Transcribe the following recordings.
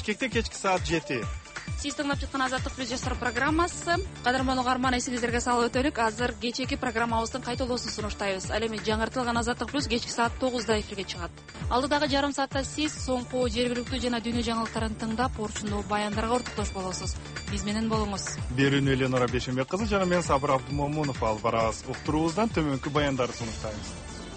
Бишкекте кечки саат 7. Сиз тыңдап жаткан Азаттык плюс жаштар программасы. Кадырман угарман, эсиңиздерге салып өтөлүк. Азыр кечээки программабыздын кайталоосун сунуштайбыз. Ал эми жаңыртылган Азаттык плюс кечки саат 9да эфирге чыгат. Алдыдагы жарым саатта сиз соңку жергиликтүү жана дүйнө жаңылыктарын тыңдап, орчундуу баяндарга ортоктош болосуз. Биз менен болуңуз. Берүүнү Эленора Бешембек кызы жана мен Сабыр Абдумомунов алып барабыз. Уктуруубуздан төмөнкү баяндарды сунуштайбыз.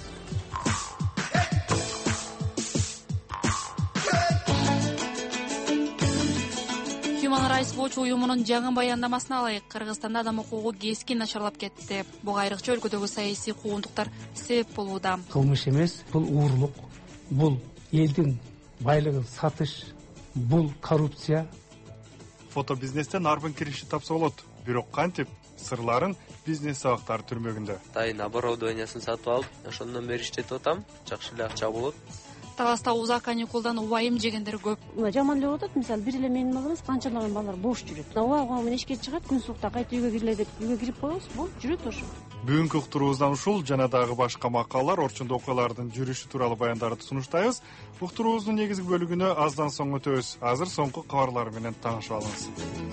Human Rights Watch уюмунун жаңы баяндамасына алайык. Кыргызстанда адам укугу кескин начарлап кетти. Буга айрыкча өлкөдөгү саясий куугунтуктар себеп болууда. Кылмыш эмес, бул уурлук, бул элдин байлыгын сатыш, бул коррупция. Фото бизнестен арбын кириши тапса болот. Бирок кантип сырларын бизнес сабактары түрмөгүндө. Дайын оборудованиясын сатып алып, ошондон бери иштетип атам. Жакшы эле акча болот. Таласта узак каникулдан убайым жегендер көп. Жаман эле болот. Мисалы, бир эле менин балам канчалаган балдар бош жүрөт. Убагы менен ишке чыгат, күн суукта кайта үйгө кириле деп үйгө кирип коебуз, бул жүрөт ошо. Бүгүнкү уктуруубуздан ушул жана дагы башка макалалар, орчундуу окуялардын жүрүшү тууралуу баяндарды сунуштайбыз. Уктуруубуздун негизги бөлүгүнө аздан соң өтөбүз. Азыр соңку кабарлар менен таанышып алыңыз.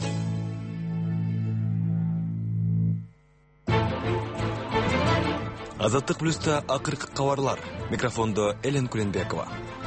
Азаттык плюста акыркы кабарлар. Микрофондо Элен Куленбекова.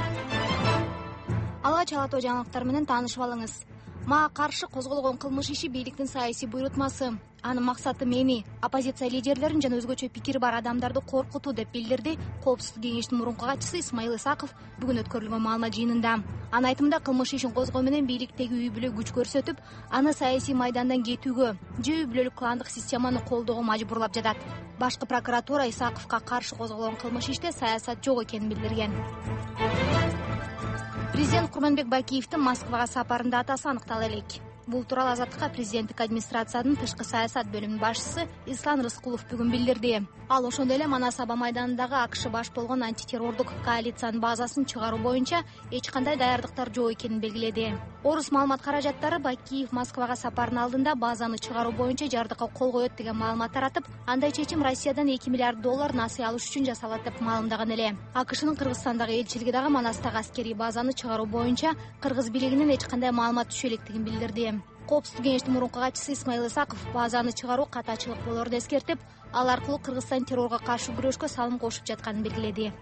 Алга чалатоо жаңылыктар менен таанышып алыңыз. Мага каршы козголгон кылмыш иши бийликтин саясий буйрутмасы. Анын максаты мени, оппозиция лидерлерин жана өзгөчө пикири бар адамдарды коркутуу деп билдирди Коопсуздук кеңештин мурунку катчысы Исмаил Исаков бүгүн өткөрүлгөн маалымат жыйынында. Анын айтымында кылмыш ишин козгоо менен бийликтеги үй бүлө күч көрсөтүп, аны саясий майдандан кетүүгө, же үй бүлөлүк кландык системаны колдоого мажбурлап жатат. Башкы прокуратура Исаковго каршы козголгон кылмыш иште саясат жок экенин билдирген. Президент Курманбек Бакиевдин Москвага сапарында атасы аныктала элек. Бул тууралуу Азаттыкка президенттик администрациянын тышкы саясат бөлүмүнүн башчысы Ислам Рыскулов бүгүн билдирди. Ал ошондой эле Манас аба майданындагы АКШ баш болгон антитеррордук коалициянын базасын чыгаруу боюнча эч кандай даярдыктар жок экенин белгиледи. Орус маалымат каражаттары Бакиев Москвага сапарынын алдында базаны чыгаруу боюнча жардыкка кол коет деген маалымат таратып, андай чечим Россиядан 2 миллиард доллар насый алыш үчүн жасалат деп маалымдаган эле. АКШнын Кыргызстандагы элчилиги дагы Манастагы аскерий базаны чыгаруу боюнча кыргыз бийлигинен эч кандай маалымат түшө электигин билдирди. Коопсуздук кеңештин мурунку катчысы Исмаил Исаков базаны чыгаруу катачылык болоорун эскертип, ал аркылуу Кыргызстан террорго каршы күрөшкө салым кошуп жатканын белгиледи.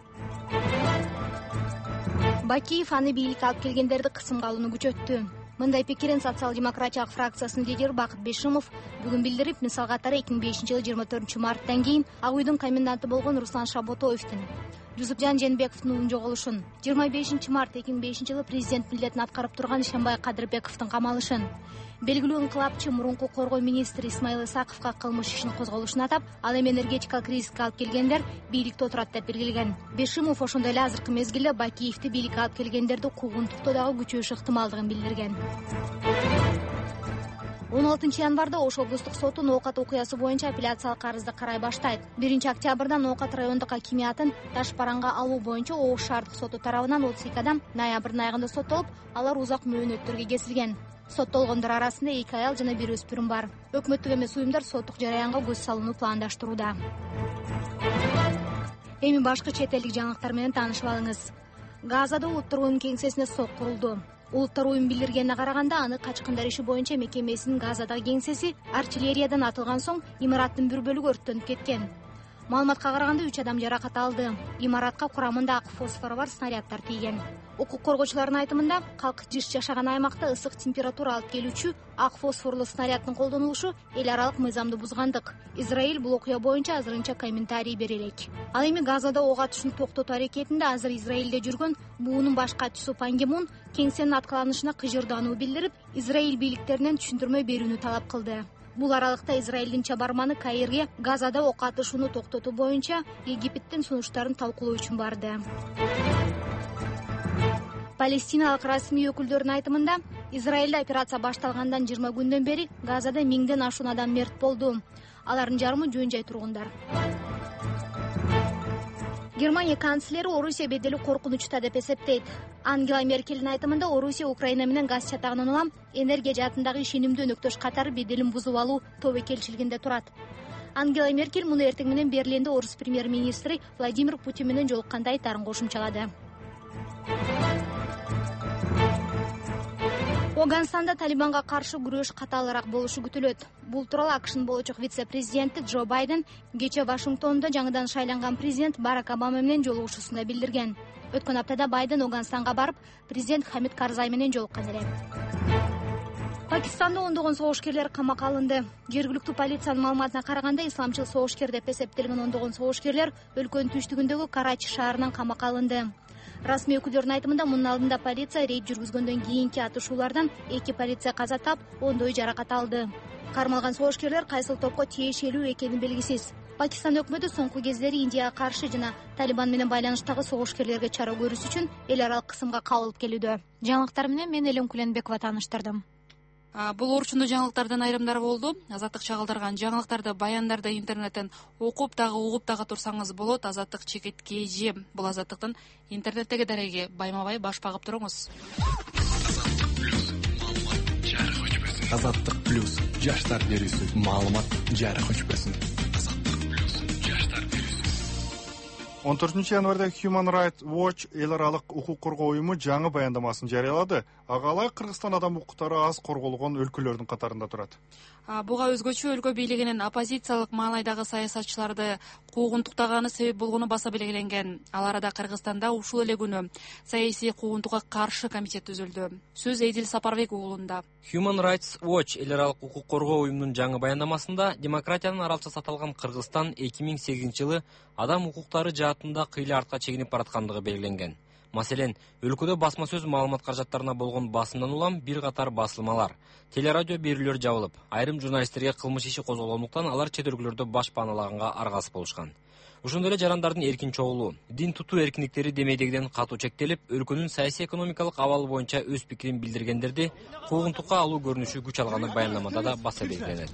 Бакиев аны бийликке алып келгендерди кысымга алууну күчөттү. Мындай пикирин социал-демократиялык фракциясынын лидери Бакыт Бешимов бүгүн билдирип, мисал катары 2005-жылы 24 марттан кийин Ак үйдүн коменданты болгон Руслан Шаботоевдин, Жусупжан Женбековдун уулун жоголушун, 25 март 2005-жылы президент милдетин аткарып турган Ишенбай Кадырбековдун камалышын, белгилүү инкылапчы мурунку коргоо министри Исмаил Исаковго кылмыш ишин козголушун атап, ал эми энергетикалык кризиске алып келгендер бийликте отурат деп белгилеген. Бешимов ошондой эле азыркы мезгилде Бакиевди бийликке алып келгендерди куугунтуктоо дагы күчөш ыктымалдыгын билдирген. 16 январда Ош облустук соту Ноокат окуясы боюнча апелляциялык арызды карай баштайт. 1 октябрда Ноокат райондук акимиятын таш бараңга алуу боюнча Ош шаардык соту тарабынан 32 адам ноябрдын айында соттолуп, алар узак мөөнөттөргө кесилген. Соттолгондор арасында 2 аял жана 1 өспүрүм бар. Өкмөттүк эмес уюмдар соттук жараянга көз салууну пландаштырууда. Эми башкы чет элдик жаңылыктар менен таанышып алыңыз. Газада Улуттар уюму кеңсесине сот курулду. Улуттар уюму билдиргенине караганда, аны качкындар иши боюнча мекемесинин Газадагы кеңсеси артиллериядан атылган соң имараттын бир бөлүгү өрттөнүп кеткен. Маалыматка караганда 3 адам жаракат алды. Имаратка курамында ак фосфору бар снаряддар тийген. Укук коргоочулардын айтымында, калк жыш жашаган аймакта ысык температура алып келүүчү ак фосфорлуу снаряддын колдонулушу эл аралык мыйзамды бузгандык. Израиль бул окуя боюнча азырынча комментарий бере элек. Ал эми Газада ок атышын токтотуу аракетинде азыр Израилде жүргөн буунун баш катчысы Пан Ги Мун кеңсенин аткыланышына кыжырдаануу билдирип, Израиль бийликтеринен түшүндүрмө берүүнү талап кылды. Бул аралыкта Израилдин чабарманы Каирге Газада ок атышууну токтотуу боюнча Египеттин сунуштарын талкуулоо үчүн барды. Палестиналык расмий өкүлдөрүнүн айтымында, Израилде операция башталгандан 20 күндөн бери Газада 1000ден ашуун адам мерт болду. Алардын жарымы жөн-жай тургундар. Германия канцлери Орусия бедели коркунучта деп эсептейт. Ангела Меркельдин айтымында, Орусия Украина менен газ чатагынан улам энергия жаатындагы ишенимдүү өнөктөш катары беделин бузуп алуу тобокелчилигинде турат. Ангела Меркель муну эртең менен Берлинде орус премьер-министри Владимир Путин менен жолукканда айтарын кошумчалады. Оганстанда Талибанга каршы күрөш катаалыраак болушу күтүлөт. Бул тууралуу АКШнын болочок вице-президенти Джо Байден кечээ Вашингтондо жаңыдан шайланган президент Барак Обама менен жолугушуусунда билдирген. Өткөн аптада Байден Оганстанга барып, президент Хамид Карзай менен жолуккан эле. Пакистанда ондогон согушкерлер камакка алынды. Жергиликтүү полициянын маалыматына караганда, исламчыл согушкер деп эсептелген ондогон согушкерлер өлкөнүн түштүгүндөгү Карачи шаарынан камакка алынды. Расмий өкүлдөрдүн айтымында, мунун алдында полиция рейд жүргүзгөндөн кийинки атышуулардан 2 полиция каза таап, 10 жаракат алды. Кармалган согушкерлер кайсыл топко тиешелүү экени белгисиз. Пакистан өкмөтү соңку кездери Индияга каршы жана Талибан менен байланыштагы согушкерлерге чара көрүүсү үчүн эл аралык кысымга кабылып келүүдө. Жаңылыктар менен мен Элем Куленбекова тааныштырдым. Бул орчундуу жаңылыктардан айрымдары болду. Азаттык чагылдырган жаңылыктарды, баяндарды интернеттен окуп дагы угуп дагы турсаңыз болот. Азаттык чекит КЖ. Бул Азаттыктын интернеттеги дареги. Байма-бай баш багып туруңуз. Азаттык плюс жаштар берүүсү маалымат жары көчпөсүн. 14 январда Human Rights Watch эл аралык укук коргоо уюму жаңы баяндамасын жарыялады. Ага Кыргызстан адам укуктары аз корголгон өлкөлөрдүн катарында турат. Буга өзгөчө өлкө бийлигинин оппозициялык маанайдагы саясатчыларды куугунтуктаганы себеп болгону баса белгиленген. Ал арада Кыргызстанда ушул эле күнү саясий куугунтукка каршы комитет түзүлдү. Сөз Эдил Сапарбек уулунда. Human Rights Watch эл аралык укук коргоо уюмунун жаңы баяндамасында демократиянын аралчасы аталган Кыргызстан 2008-жылы адам укуктары жаатында кыйла артка чегинип бараткандыгы белгиленген. Маселен, өлкөдө басма сөз маалымат каражаттарына болгон басымдан улам бир катар басылмалар, телерадио берүүлөр жабылып, айрым журналисттерге кылмыш иши козголгондуктан алар чет өлкөлөрдө баш пааналаганга аргасыз болушкан. Ошондой эле жарандардын эркин чогулуу, дин тутуу эркиндиктери демейдегиден катуу чектелип, өлкөнүн саясий экономикалык абалы боюнча өз пикирин билдиргендерди куугунтукка алуу көрүнүшү күч алганы баяндамада да баса белгиленет.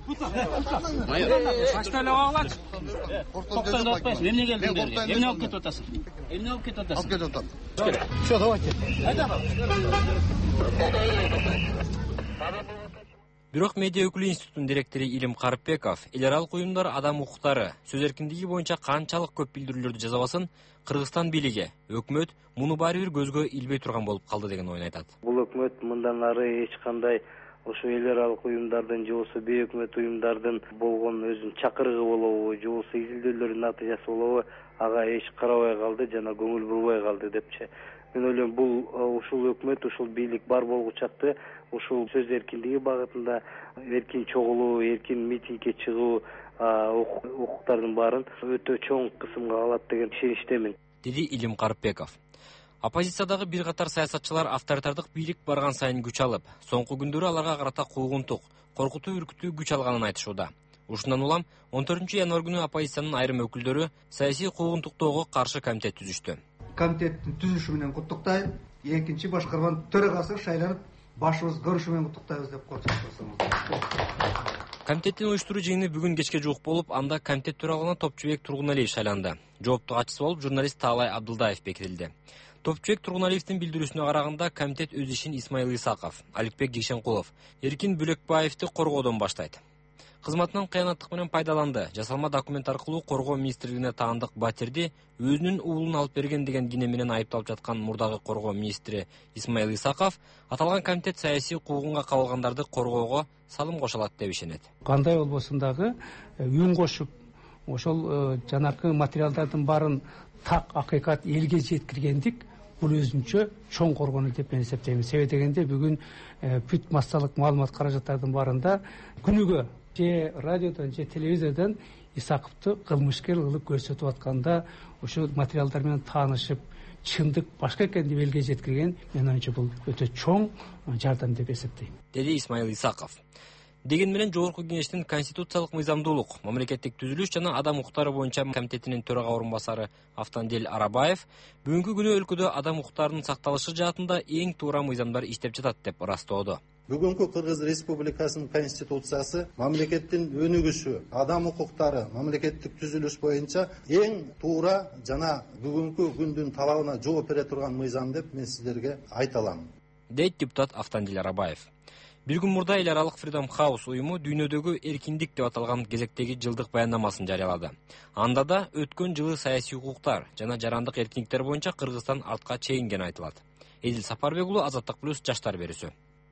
Бирок медиа өкүлү институттун директору Илим Карпеков эл аралык уюмдар адам укуктары, сөз эркиндиги боюнча канчалык көп билдирүүлөрдү жазабасын, Кыргызстан бийлиги, өкмөт муну баары бир көзгө илбей турган болуп калды деген ойун айтат. Бул өкмөт мындан ары эч кандай ошо эл аралык уюмдардын же болбосо бейөкмөт уюмдардын болгон өзүнүн чакырыгы болобу, же болбосо изилдөөлөрдүн натыйжасы болобу, ага эч карабай калды жана көңүл бурбай калды депчи. Мен ойлойм, бул ушул өкмөт, ушул бийлик бар болгучакты ушул сөз эркиндиги багытында эркин чогулуу, эркин митингге чыгуу укуктардын баарын өтө чоң кысымга алат деген ишеничтемин, деди Илим Карпеков. Оппозициядагы бир катар саясатчылар авторитардык бийлик барган сайын күч алып, соңку күндөрү аларга карата куугунтук, коркутуу үркүтүү күч алганын айтышууда. Ушундан улам 14 январь күнү оппозициянын айрым өкүлдөрү саясий куугунтуктоого каршы комитет түзүштү. Комитеттин түзүлүшү менен куттуктайм. Экинчи башкарманын төрагасы шайланып, башыбыз көрүшү менен куттуктайбыз деп коrsоңуз. Комитеттин уюштуруу жыйыны бүгүн кечке жуук болуп, анда комитет төрагалыгына Топчубек Тургуналиев шайланды. Жооптуу катчысы болуп журналист Таалай Абдылдаев бекитилди. Топчубек Тургуналиевдин билдирүүсүнө караганда, комитет өз ишин Исмаил Исаков, Аликбек Жекшенкулов, Эркин Бөлекбаевди коргоодон баштайт. Кызматынан кыянаттык менен пайдаланды. Жасалма документ аркылуу коргоо министрлигине таандык батирди өзүнүн уулун алып берген деген кине менен айыпталып жаткан мурдагы коргоо министри Исмаил Исаков аталган комитет саясий куугунга кабылгандарды коргоого салым кошо алат деп ишенет. Кандай болбосун дагы үн кошуп, ошол жанакы материалдардын баарын так акыйкат элге жеткиргендик бул өзүнчө чоң коргонуу деп мен эсептейм. Себеби дегенде бүгүн бүт массалык маалымат каражаттардын баарында күнүгө же радиодон же телевизордон Исаковду кылмышкер кылып көрсөтүп атканда ошол материалдар менен таанышып, чындык башка экенин элге жеткирген, мен оюмча бул өтө чоң жардам деп эсептейм, деди Исмаил Исаков. Деген менен Жогорку Кеңештин конституциялык мыйзамдуулук, мамлекеттик түзүлүш жана адам укуктары боюнча комитетинин төрага орун басары Автандел Арабаев бүгүнкү күнү өлкөдө адам укуктарынын сакталышы жаатында эң туура мыйзамдар иштеп жатат деп ырастоодо. Бүгүнкү Кыргыз Республикасынын конституциясы мамлекеттин өнүгүшү, адам укуктары, мамлекеттик түзүлүш боюнча эң туура жана бүгүнкү күндүн талабына жооп бере турган мыйзам деп мен сиздерге айта алам, дейт депутат Автандел Арабаев. Бир күн мурда эл аралык Freedom House уюму дүйнөдөгү эркиндик деп аталган кезектеги жылдык баяндамасын жарыялады. Анда да өткөн жылы саясий укуктар жана жарандык эркиндиктер боюнча Кыргызстан артка чегингени айтылат. Эдил Сапарбек уулу, Азаттык плюс жаштар берүүсү.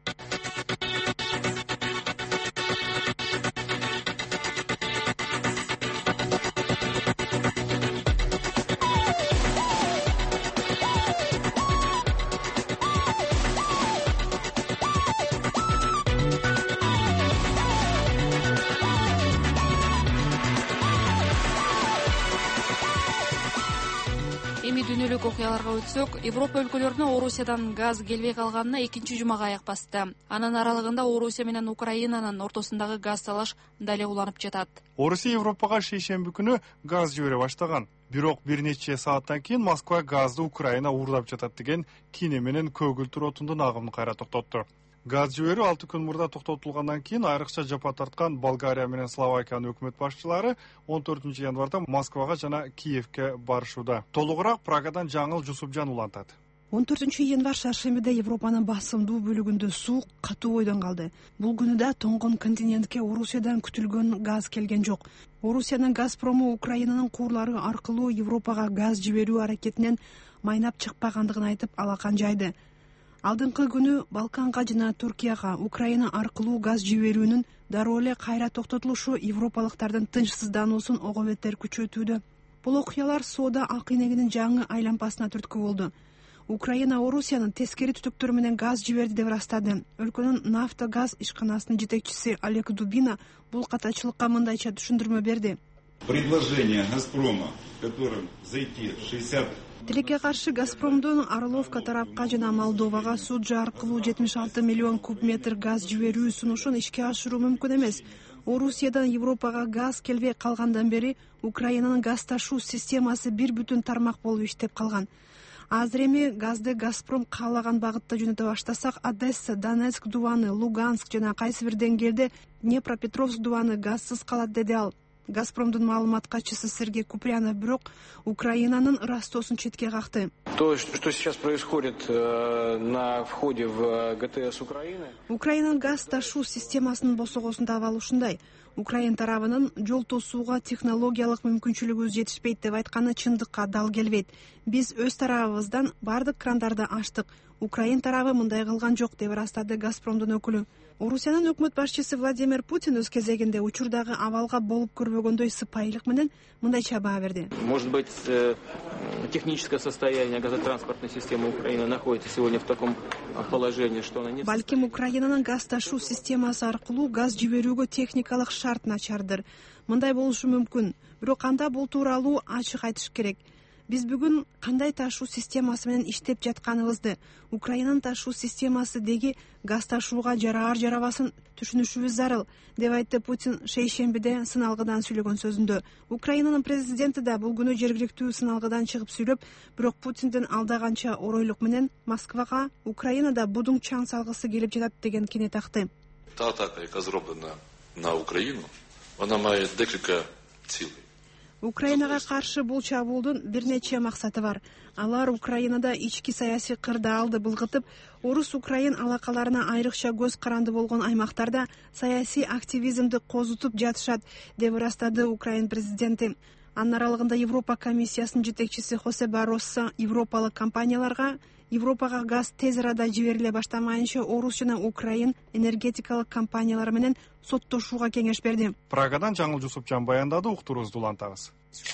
Дүйнөлүк окуяларга өтсөк, Европа өлкөлөрүнө Орусиядан газ келбей калганына 2-жумага аяк басты. Анын аралыгында Орусия менен Украинанын ортосундагы газ талаш дале уланып жатат. Орусия Европага шейшемби күнү газ жибере баштаган. Бирок бир нече сааттан кийин Москва газды Украина уурдап жатат деген кине менен көгүлтүр отундун агымын кайра токтотту. Газ жиберүү 6 күн мурда токтотулгандан кийин айрыкча жапа тарткан Болгария менен Словакиянын өкмөт башчылары 14 январда Москвага жана Киевке барышууда. Толугураак Прагадан Жаңыл Жусупжан улантат. 14 январь шаршембиде Европанын басымдуу бөлүгүндө суук катуу бойдон калды. Бул күнү да тоңгон континентке Орусиядан күтүлгөн газ келген жок. Орусиянын Газпрому Украинанын куурлары аркылуу Европага газ жиберүү аракетинен майнап чыкпагандыгын айтып алакан жайды. Алдыңкы күнү Балканга жана Туркияга Украина аркылуу газ жиберүүнүн дароо эле кайра токтотулушу европалыктардын тынчсыздануусун ого бетер күчөтүүдө. Бул окуялар соода акынегинин жаңы айлампасына түрткү болду. Украина Орусиянын тескери түтүктөрү менен газ жиберди деп ырастады. Өлкөнүн Нафтогаз ишканасынын жетекчиси Олег Дубина бул катачылыкка мындайча түшүндүрмө берди. Предложение Газпрома, которым зайти в 60 Тилекке каршы Газпромдун Орловка тарапка жана Молдовага Суджа аркылуу 76 миллион куб метр газ жиберүү сунушун ишке ашыруу мүмкүн эмес. Орусиядан Европага газ келбей калгандан бери Украинанын газ ташуу системасы бир бүтүн тармак болуп иштеп калган. Азыр эми газды Газпром каалаган багытта жөнөтө баштасак, Одесса, Донецк дубаны, Луганск жана кайсы бир деңгээлде Днепропетровск дубаны газсыз калат деди ал. Газпромдун маалымат катчысы Сергей Купрянов бирок Украинанын ырастоосун четке какты. То, что сейчас происходит на входе в ГТС Украины. Украинанын газ ташуу системасынын босогосунда абал ушундай. Украин тарабынын жол тосууга технологиялык мүмкүнчүлүгүбүз жетишпейт деп айтканы чындыкка дал келбейт. Биз өз тарабыбыздан бардык крандарды ачтык. Украин тарабы мындай кылган жок деп ырастады Газпромдун өкүлү. Орусиянын өкмөт башчысы Владимир Путин өз кезегинде учурдагы абалга болуп көрбөгөндөй сыпайылык менен мындайча баа берди. Может быть, техническое состояние газотранспортной системы Украины находится сегодня в таком положении, что она не... Балким Украинанын газ ташуу системасы аркылуу газ жиберүүгө техникалык шарт начардыр. Мындай болушу мүмкүн. Бирок анда бул тууралуу ачык айтыш керек. Биз бүгүн кандай ташуу системасы менен иштеп жатканыбызды, Украинанын ташуу системасы деги газ ташууга жараар жарабасын түшүнүшүбүз зарыл, деп айтты Путин шейшембиде сыналгыдан сүйлөгөн сөзүндө. Украинанын президенти да бул күнү жергиликтүү сыналгыдан чыгып сүйлөп, бирок Путиндин алдаганча оройлук менен Москвага Украинада будуң чаң салгысы келип жатат деген кине такты. Та атака, яка зроблена на Украину, вона мае декілька цілей. Украинага каршы бул чабуулдун бир нече максаты бар. Алар Украинада ички саясий кырдаалды булгытып, орус-украин алакаларына айрыкча көз каранды болгон аймактарда саясий активизмди козутуп жатышат, деп ырастады Украин президенти. Анын аралыгында Европа комиссиясынын жетекчиси Хосе Барроссо европалык компанияларга Европага газ тез арада жибериле баштамайынча орус жана украин энергетикалык компаниялары менен соттошууга кеңеш берди. Прагадан Жаңыл Жусупжан баяндады, уктуруубузду улантабыз.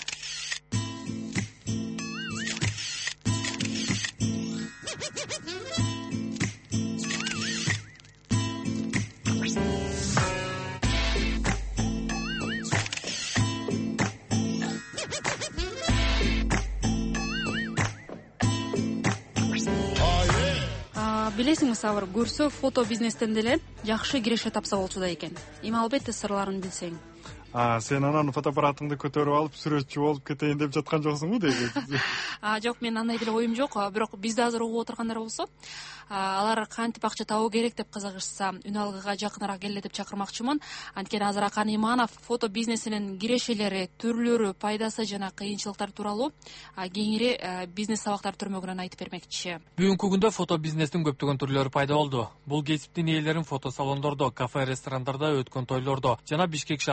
Билесиңби, Сабыр, көрсө фото бизнестен деле жакшы киреше тапса болчу да экен. Эми албетте сырларын билсең. Сен анан фотоаппаратыңды көтөрүп алып сүрөтчү болуп кетейин деп жаткан жоксуңбу деги? Жок, мен андай деле оюм жок. Бирок бизди азыр угуп отургандар болсо, алар кантип акча табуу керек деп кызыгышса, үн алгыга жакыныраак келе деп чакырмакчымын. Анткени азыр Акан Иманов фото бизнесинин кирешелери, түрлөрү, пайдасы жана кыйынчылыктары тууралуу кеңири бизнес сабактар түрмөгүнөн айтып бермекчи. Бүгүнкү күндө фото бизнестин көптөгөн түрлөрү пайда болду. Бул кесиптин ээлерин фотосалондордо, кафе, ресторандарда өткөн тойлордо жана Бишкек шаарынын Борбор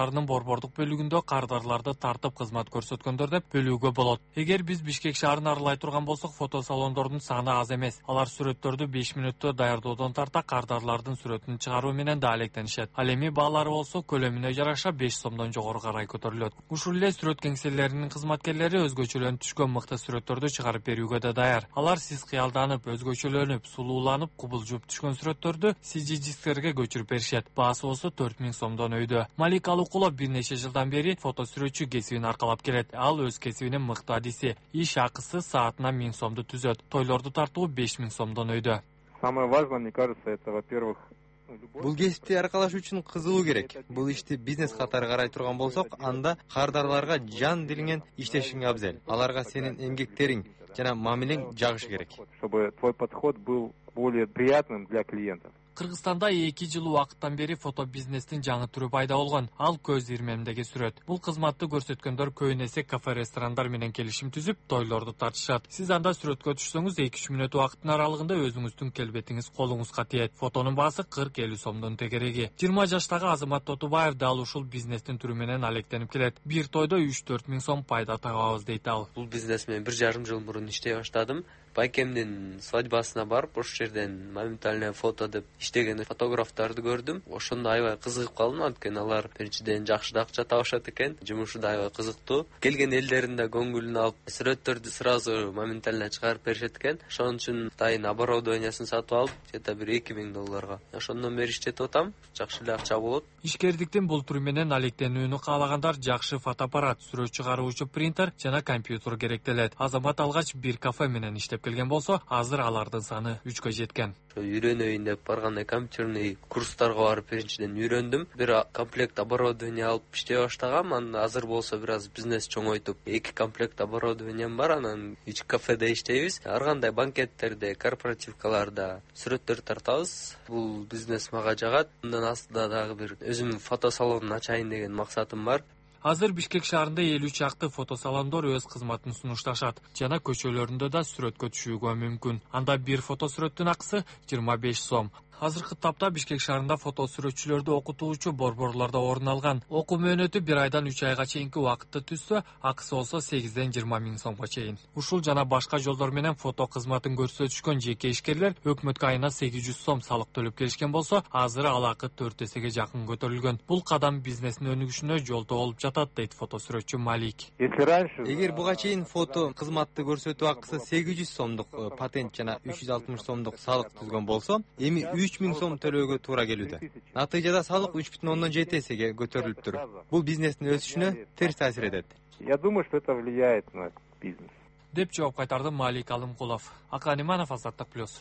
борбордук бөлүгүндө кардарларды тартып кызмат көрсөткөндөр деп бөлүүгө болот. Эгер биз Бишкек шаарын аралай турган болсок, фотосалондордун саны аз эмес. Алар сүрөттөрдү 5 мүнөттө даярдоодон тарта кардарлардын сүрөтүн чыгаруу менен да алектенишет. Ал эми баалары болсо көлөмүнө жараша 5 сомдон жогору карай көтөрүлөт. Ушул эле сүрөт кеңселеринин кызматкерлери өзгөчөлөнүп түшкөн мыкты сүрөттөрдү чыгарып берүүгө да даяр. Алар сиз кыялданып, өзгөчөлөнүп, сулууланып, кубулжуп түшкөн сүрөттөрдү CG дисктерге көчүрүп беришет. Баасы болсо 4000 сомдон өйдө. Малик Алукулов бир нече жылдан бери фотосүрөтчү кесибин аркалап келет. Ал өз кесибинин мыкты адиси. Иш акысы саатына 1000 сомду түзөт. Тойлорду тартуу 5000 сомдон өйдө. Самое важное, мне кажется, это, во-первых, бул кесипти аркалаш үчүн кызыгуу керек. Бул ишти бизнес катары карай турган болсок, анда кардарларга жан дилиңен иштешиң абзел. Аларга сенин эмгектериң жана мамилең жагышы керек. Чтобы твой подход был более приятным для клиентов. Кыргызстанда 2 жыл убакыттан бери фото бизнестин жаңы түрү пайда болгон. Ал көз ирмемдеги сүрөт. Бул кызматты көрсөткөндөр көбүнесе кафе, ресторандар менен келишим түзүп, тойлорду тартышат. Сиз анда сүрөткө түшсөңүз 2-3 мүнөт убакыттын аралыгында өзүңүздүн келбетиңиз колуңузга тиет. Фотонун баасы 40-50 сомдон тегереги. 20 жаштагы Азамат Тотубаев дал ушул бизнестин түрү менен алектенип келет. Бир тойдо 3-4 миң сом пайда табабыз дейт ал. Бул бизнес менен 1,5 жыл мурун иштей баштадым. Байкемдин свадьбасына барып, ошол жерден моментальное фото деп иштеген фотографтарды көрдүм. Ошондо аябай кызыгып калдым, анткени алар биринчиден жакшы да акча табышат экен. Жумушу да аябай кызыктуу. Келген элдердин да көңүлүн алып, сүрөттөрдү сразу моментально чыгарып беришет экен. Ошон үчүн дайын оборудованиясын сатып алып, где-то бир $2000. Ошондон бери иштетип атам. Жакшы эле акча болот. Ишкердиктин бул түрү менен алектенүүнү каалагандар жакшы фотоаппарат, сүрөт чыгаруучу принтер жана компьютер керектелет. Азамат алгач бир кафе менен иштеп келген болсо, азыр алардын саны 3кө жеткен. Үйрөнөйүн деп барганда компьютерный курстарга барып биринчиден үйрөндүм. Бир комплект оборудование алып иштей баштагам. Анан азыр болсо бир аз бизнес чоңойтуп, 2 комплект оборудованием бар. Анан 3 кафеде иштейбиз. Ар кандай банкеттерде, корпоративкаларда сүрөттөр тартабыз. Бул бизнес мага жагат. Андан астында дагы бир өзүмдүн фотосалонун ачайын деген максатым бар. Азыр Бишкек шаарында 50 чакты фотосалондор өз кызматын сунушташат. Жана көчөлөрүндө да сүрөткө түшүүгө мүмкүн. Анда бир фотосүрөттүн акысы 25 сом. Азыркы тапта Бишкек шаарында фотосүрөтчүлөрдү окутуучу борборлордо орун алган. Окуу мөөнөтү 1 айдан 3 айга чейинки убакытты түзсө, акысы болсо 8ден 20 миң сомго чейин. Ушул жана башка жолдор менен фото кызматын көрсөтүшкөн жеке ишкерлер өкмөткө айына 800 сом салык төлөп келишкен болсо, азыр ал акы 4 эсеге жакын көтөрүлгөн. Бул кадам бизнестин өнүгүшүнө жолтоо болуп жатат, дейт фотосүрөтчү Малик. Эгер буга чейин фото кызматты көрсөтүү акысы 800 сомдук патент жана 360 сомдук салык түзгөн болсо, эми 3000 сом төлөөгө туура келүүдө. Натыйжада салык 3,7 эсеге көтөрүлүптүр. Бул бизнестин өсүшүнө терс таасир этет. Я думаю, что это влияет на бизнес. Деп жооп кайтарды Малик Алымкулов. Ақан Иманов, Азаттык плюс.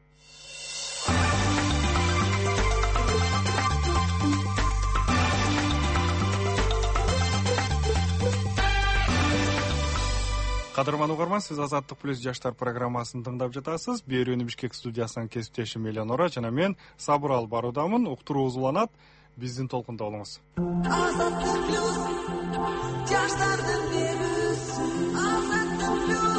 Кадырман угарман, сиз Азаттык плюс жаштар программасын тыңдап жатасыз. Берүүнү Бишкек студиясынан кесиптешим Элеонора жана мен Сабырал баруудамын. Уктуруубуз уланат. Биздин толкунда болуңуз. Азаттык плюс жаштардын берүүсү. Азаттык плюс.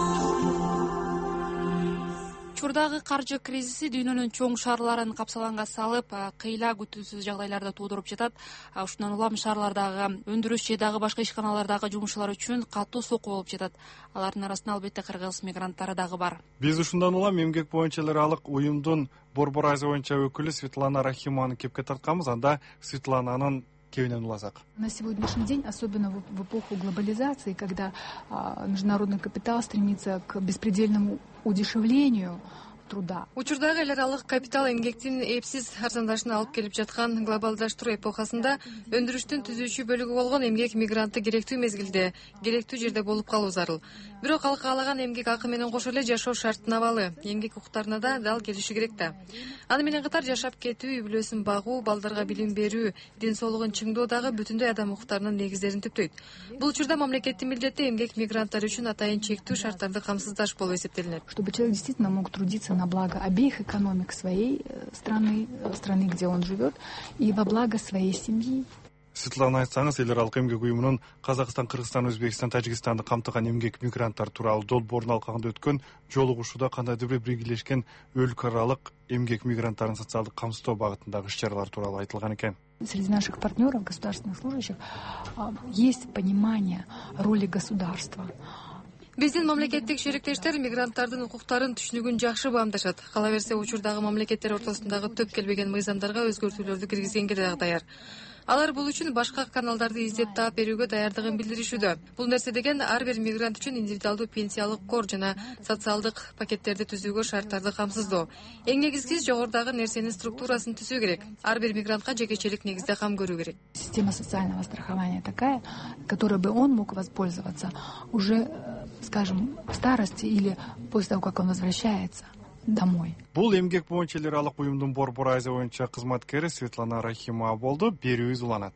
Учурдагы каржы кризиси дүйнөнүн чоң шаарларын капсаланга салып, кыйла күтүүсүз жагдайларды туудуруп жатат. Ушундан улам шаарлардагы өндүрүш же дагы башка ишканалардагы жумушчулар үчүн катуу сокку болуп жатат. Алардын арасында албетте кыргыз мигранттары дагы бар. Биз ушундан улам эмгек боюнча эл аралык уюмдун Борбор Азия боюнча өкүлү Светлана Рахимованы кепке тартканбыз. Анда Светлананын кебинен уласак. На сегодняшний день, особенно в эпоху глобализации, когда международный капитал стремится к беспредельному удешевлению труда. Учурдагы эл аралык капитал эмгектин эпсиз арзандашына алып келип жаткан глобалдаштыруу эпохасында өндүрүштүн түзүүчү бөлүгү болгон эмгек мигранты керектүү мезгилде, керектүү жерде болуп калуу зарыл. Бирок ал каалаган эмгек акы менен кошо эле жашоо шарттынабалы, эмгек укуктарына да дал келиши керек да. Аны менен катар жашап кетүү, үй бүлөсүн багуу, балдарга билим берүү, ден соолугун чыңдоо дагы бүтүндөй адам укуктарынын негиздерин түптөйт. Бул учурда мамлекеттин милдети эмгек мигранттары үчүн атайын чектүү шарттарды камсыздаш болуп эсептелинет. Чтобы человек действительно мог трудиться на благо обеих экономик своей страны, где он живет, и во благо своей семьи. Светлана, айтсаңыз, эл аралык эмгек уюмунун Казакстан, Кыргызстан, Өзбекстан, Тажикстанды камтыган эмгек мигранттар тууралуу долбоорун алкагында өткөн жолугушууда кандайдыр бир биргелешкен өлкө аралык эмгек мигранттарын социалдык камсыздоо багытындагы иш-чаралар тууралуу айтылган экен. среди наших партнеров, государственных служащих, есть понимание роли государства. Биздин мамлекеттик шериктештер мигранттардын укуктарын түшүнүгүн жакшы баамдашат. Кала берсе учурдагы мамлекеттер ортосундагы төп келбеген мыйзамдарга өзгөртүүлөрдү киргизгенге дагы даяр. Алар бул үчүн башка каналдарды издеп таап берүүгө даярдыгын билдиришүүдө. Бул нерсе деген ар бир мигрант үчүн индивидуалдуу пенсиялык кор жана социалдык пакеттерди түзүүгө шарттарды камсыздоо. Эң негизгиси жогорудагы нерсенин структурасын түзүү керек. Ар бир мигрантка жекечелик негизде кам көрүү керек. Система социального страхования такая, которой бы он мог воспользоваться уже, скажем, в старости или после того, как он возвращается домой. Бул эмгек боюнча эл аралык уюмдун Борбор Азия боюнча кызматкери Светлана Рахимова болду. Берүүбүз уланат.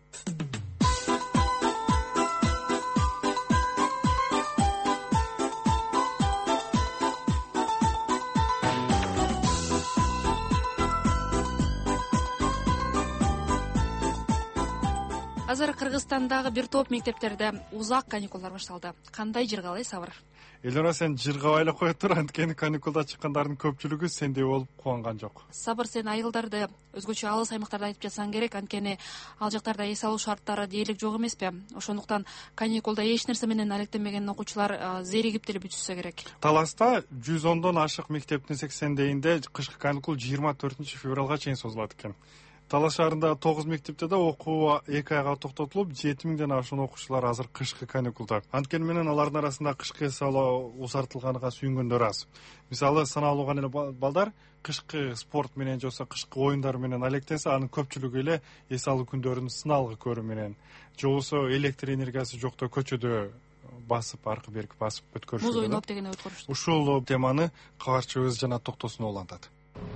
Азыр Кыргызстандагы бир топ мектептерде узак каникулдар башталды. Кандай жыргалай Сабыр? Элнара, сен жыргабай эле кое тур, анткени каникулда чыккандардын көпчүлүгү сендей болуп кубанган жок. Сабыр, сен айылдарды өзгөчө алыс аймактарда айтып жатсаң керек, анткени ал жактарда эс алуу шарттары дээрлик жок эмеспи? Ошондуктан каникулда эч нерсе менен алектенбеген окуучулар зеригип деле бүтүшсө керек. Таласта 110дон ашык мектептин 80-дейинде кышкы каникул 24 февралга чейин созулат экен. Талас шаарындагы 9 мектепте да окуу 2 айга токтотулуп, 7000ден ашуун окуучулар азыр кышкы каникулда. Анткени менен алардын арасында кышкы эс алуу узартылганына сүйүнгөндөр аз. Мисалы, саналууган эле балдар кышкы спорт менен же кышкы оюндар менен алектенсе, анын көпчүлүгү эле эс алуу күндөрүн сыналгы көрүү менен же болбосо электр энергиясы жокто көчөдө басып, аркы берки басып өткөрүшүп. Муз ойноп деген өткөрүштү. Ушул теманы кабарчыбыз жана токтосуна улантат.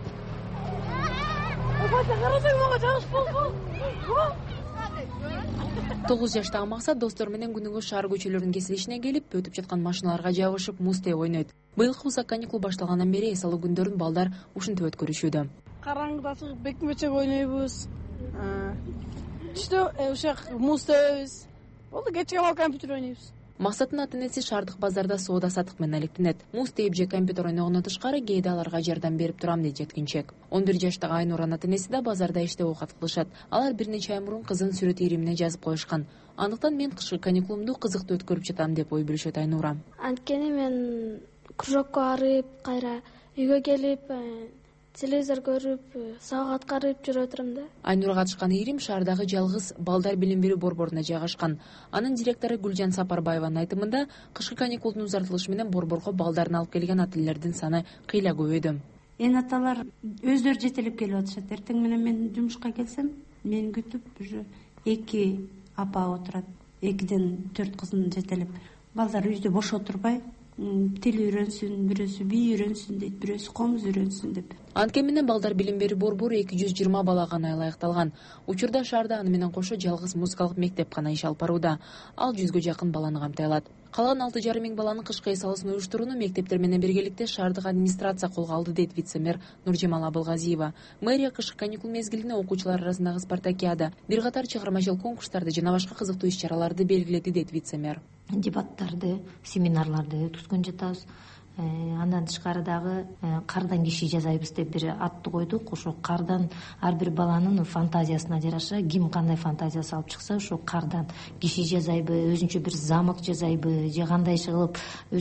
9 жаштагы Максат достор менен күнүгө шаар көчөлөрүнүн кесилишине келип, өтүп жаткан машиналарга жабышып, муз тееп ойнойт. Быйылкы узак каникул башталгандан бери эс алуу күндөрүн балдар ушинтип өткөрүшүүдө. Караңгыда чыгып бекмечек ойнойбуз. Түштө ушак муз теебиз. Болду, кечке мал компьютер ойнойбуз. Максаттын ата-энеси шаардык базарда соода саттык менен алектенет. Муз тээп же компьютер ойногондон тышкары кээде аларга жардам берип турам дейт жеткинчек. 11 жаштагы Айнуранын ата-энеси да базарда иштеп оокат кылышат. Алар бир нече ай мурун кызын сүрөт иримине жазып коюшкан. Андыктан мен кышкы каникулумду кызыктуу өткөрүп жатам деп ой бөлүшөт Айнура. Анткени мен кружокко барып, кайра үйгө келип, телевизор көрүп, саат карып жүрүп отурам да. Айнурга катышкан ирим шаардагы жалгыз балдар билим берүү борборуна жайгашкан. Анын директору Гүлжан Сапарбаеванын айтымында, кышкы каникулдун узартылышы менен борборго балдарын алып келген ата-энелердин саны кыйла көбөйдү. Аталар өздөрү жетелеп келип атышат. Эртең менен мен жумушка келсем, мени күтүп уже 2 апа отурат. 2ден 4 кызын жетелеп. Балдар үйдө бош отурбай, тил үйрөнсүн, бирөөсү бий үйрөнсүн дейт, бирөөсү комуз үйрөнсүн деп. Анткени менен балдар билим берүү борбору 220 балага ылайыкталган. Учурда шаарда аны менен кошо жалгыз музыкалык мектеп гана иш алып барууда. Ал 100гө жакын баланы камтай алат. Калган 6,5 миң баланын кышкы эс алуусун уюштурууну мектептер менен биргеликте шаардык администрация колго алды дейт вице-мэр Нуржемал Абылгазиева. Мэрия кышкы каникул мезгилинде окуучулар арасындагы спартакиада, бир катар чыгармачыл конкурстарды жана башка кызыктуу иш-чараларды белгиледи дейт вице-мэр. Дебаттарды, семинарларды өткөзгөн жатабыз. Андан тышкары дагы кардан киши жасайбыз деп бир атты койдук. Ошо кардан ар бир баланын фантазиясына жараша, ким кандай фантазиясы алып чыкса, ошо кардан киши жасайбы, өзүнчө бир замок жасайбы, же кандайча кылып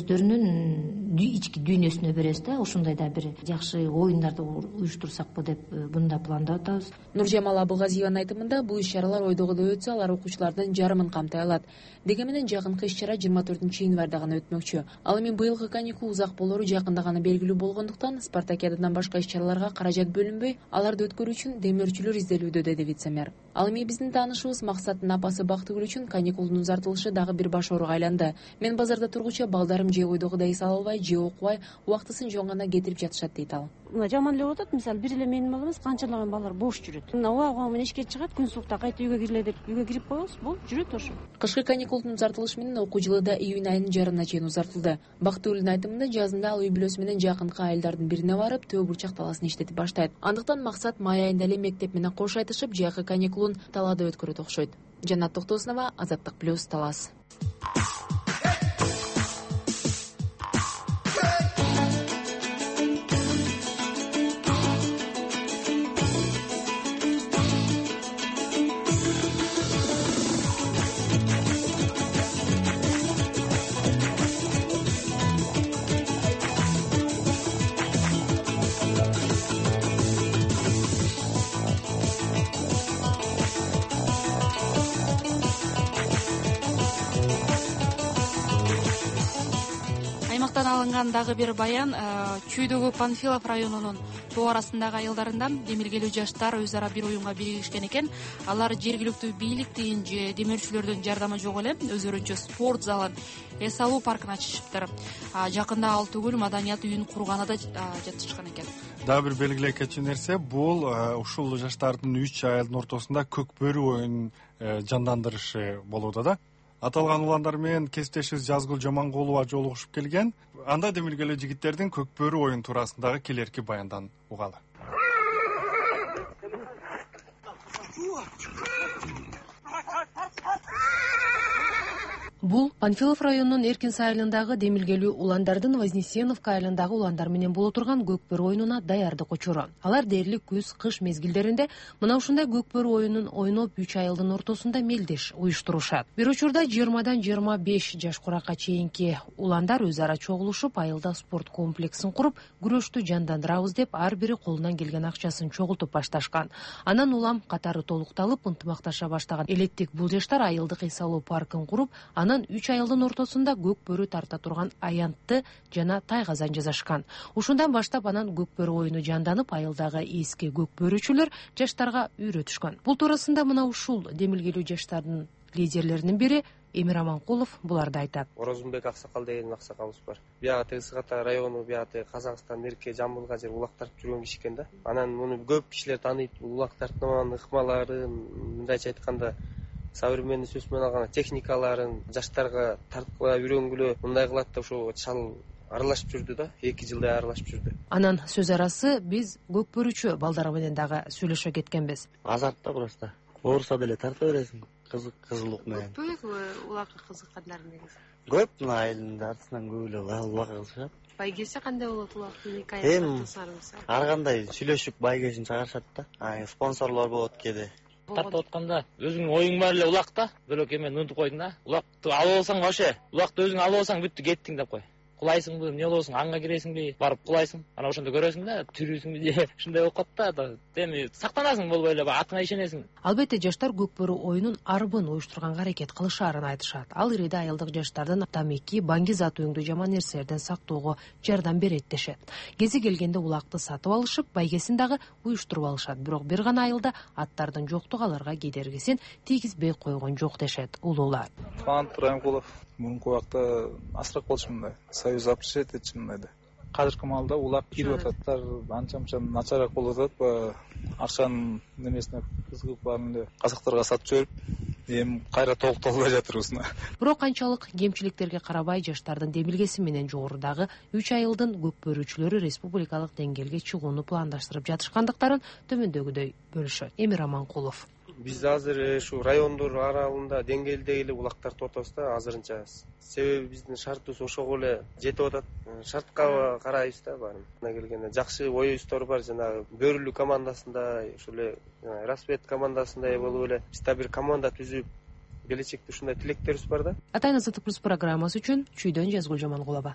өздөрүнүн ички дүйнөсүнө беребиз да. Ошондой да бир жакшы оюндарды уюштурсакпы деп мында пландап атабыз. Нуржемал Абылгазиеванын айтымында, бул иш-чаралар ойдогудой өтсө, алар окуучулардын жарымын камтай алат. Деги менен жакынкы иш-чара 24-январда гана өтмөкчү. Ал эми быйылкы каникул узак болору жакында гана белгилүү болгондуктан, спартакиададан башка иш-чараларга каражат бөлүнбөй, аларды өткөрүү үчүн демөөрчүлөр изделүүдө, деди вице-мэр. Ал эми биздин таанышыбыз Максаттын апасы Бактыгүл үчүн каникулдун узартылышы дагы бир баш ооруга айланды. Мен базарда тургуча балдарым же ойдогудай эс ала албай, же окубай, убактысын жөн гана кетирип жатышат дейт ал. Жаман эле болуп атат. Мисалы, бир эле менин балам эмес, канчалаган балдар бош жүрөт. Уга менен ишке чыгат, күн суукта кайта үйгө кириле деп үйгө кирип коебуз, болуп жүрөт ошо. Кышкы каникулдун узартылышы менен окуу жылы да июнь айынын жарымына чейин узартылды. Бактыгүлдүн айтымында, жазында ал үй бүлөсү менен жакынкы айылдардын бирине барып, төө бурчак таласын иштетип баштайт. Андыктан максат май айында эле мектеп менен кош айтышып, жакы каникулун талаада өткөрөт окшойт. Жанат Токтосунова, Азаттык плюс, Талас. аймактан алынган дагы бир баян. Чүйдөгү Панфилов районунун тоо арасындагы айылдарында демилгелүү жаштар өз ара бир оюнга биригишкен экен. Алар жергиликтүү бийликтин же демөөрчүлөрдүн жардамы жок эле өзүлөрүнчө спорт залын, эс алуу паркын ачышыптыр. Жакында ал түгүл маданият үйүн курганы да жатышкан экен. Дагы бир белгилей кетчү нерсе бул ушул жаштардын 3 айылдын ортосунда көкбөрү оюнун жандандырышы болууда да. Аталган уландар менен кесиптешибиз Жазгул Жамангулова жолугушуп келген. Анда демилгелүү жигиттердин көкбөрү оюн туурасындагы келерки баяндан угалы. Бул Панфилов районунун Эркинс айылындагы демилгелүү уландардын Вознесеновка айылындагы уландар менен боло турган көкбөрү оюнуна даярдык учуру. Алар дээрлик күз, кыш мезгилдеринде мына ушундай көкбөрү оюнун ойноп 3 айылдын ортосунда мелдеш уюштурушат. Бир учурда 20дан 25 жаш куракка чейинки уландар өз ара чогулушуп, айылда спорт комплексин куруп, күрөштү жандандырабыз деп ар бири колунан келген акчасын чогултуп башташкан. Анан улам катары толукталып, ынтымакташа баштаган элеттик бул жаштар айылдык эс алуу паркын куруп, анан 3 айылдын ортосунда көкбөрү тарта турган аянтты жана тайгазан жасашкан. Ушундан баштап анан көкбөрү оюну жанданып, айылдагы эски көкбөрүчүлөр жаштарга үйрөтүшкөн. Бул туурасында мына ушул демилгелүү жаштардын лидерлеринин бири Эмир Аманкулов буларды айтат. Орозунбек аксакал деген аксакалыбыз бар. Бияга Тыгысыгата району, бияга Казакстан, Мерке, Жамбылга жер улактартып жүргөн киши экен да. Анан муну көп кишилер тааныйт. Улактартманын ыкмаларын, мындайча айтканда, современный сөз менен алганда техникаларын жаштарга тарткыла үйрөнгүлө мындай кылат да ошо чал аралашып жүрдү да, 2 жылдай аралашып жүрдү. Анан сөз арасы биз көкбөрүчү балдар менен дагы сүйлөшө кеткенбиз. Азартта просто ооруса деле тарта бересиң, кызык менен. Көппү улакка кызыккандар негизи? Көп, мына айылдын артынан көп эле улакка кызышат. Байгесе кандай болот улактын хикаясын сарымса? Ар кандай сүйлөшүп байгесин чыгарышат да. Спонсорлор болот кээде. Тартып атканда өзүңүн оюң бар эле улакта, бөлөк эме унутуп койдуң да. Улакты алып алсаң вообще, улакты өзүң алып алсаң бүттү кеттиң деп кой. Кулайсыңбы, эмне болосуң, анга киресиңби, барып кулайсың. Анан ошондо көрөсүң да, түрүсүңбү же ушундай болуп калат да. Эми сактанасың болбой эле, атыңа ишенесиң. Албетте жаштар көкбөрү оюнун арбын уюштурганга аракет кылышаарын айтышат. Ал ириде айылдык жаштардын тамеки, банги зат өңдүү жаман нерселерден сактоого жардам берет дешет. Кези келгенде улакты сатып алышып, байгесин дагы уюштуруп алышат. Бирок бир гана айылда аттардын жоктугу аларга кедергисин тийгизбей койгон жок дешет улуулар. Раймкулов мурунку убакта асырак болчу мындай. Союз алып чечет мындайда. Азыркы маалда улак кирип ататтар, анча-мынча начарак болуп атат. Акчанын немесине кызыгып баарын эле казактарга сатып жиберип, эми кайра толукталбай жатырбыз. Бирок канчалык кемчиликтерге карабай жаштардын демилгеси менен жогорудагы 3 айылдын көкбөрүчүлөрү республикалык деңгээлге чыгууну пландаштырып жатышкандыктарын төмөндөгүдөй бөлүшөт. Эмир Аманкулов. Биз азыр ушу райондор аралыгында деңгээлдеги эле улактар тотобуз да азырынча. Себеби биздин шартыбыз ошого эле жетип атат. Шартка карайбыз да баарын. Мына келгенде жакшы оюбуздар бар, жанагы бөрүлүү командасында, ошо эле рассвет командасында болуп эле биз да бир команда түзүп, келечекте ушундай тилектерибиз бар да. Атайын Азаттык плюс программасы үчүн Чүйдөн Жазгул Жамангулова.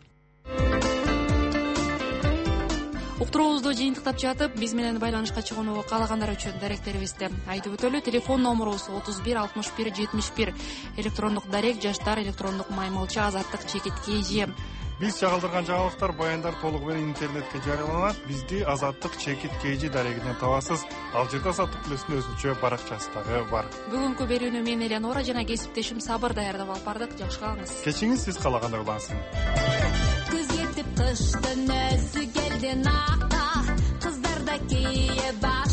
Уктуруубузду жыйынтыктап жатып, биз менен байланышка чыгууну каалагандар үчүн даректерибизди айтып өтөлү. Телефон номерубуз 31 61 71. Электрондук дарек жаштар электрондук маймылча азаттык _kg. Биз чагылдырган жаңылыктар, баяндар толугу менен интернетке жарыяланат. Бизди азаттык _kg дарегинен табасыз. Ал жерде Азаттык плюстун өзүнчө баракчасы дагы бар. Бүгүнкү берүүнү мен Элеонора жана кесиптешим Сабыр даярдап алып бардык. Жакшы калыңыз. Кечиңиз сиз каалагандай улансын. Күз кетип кыштын өзү келди накта, кыздар да кийип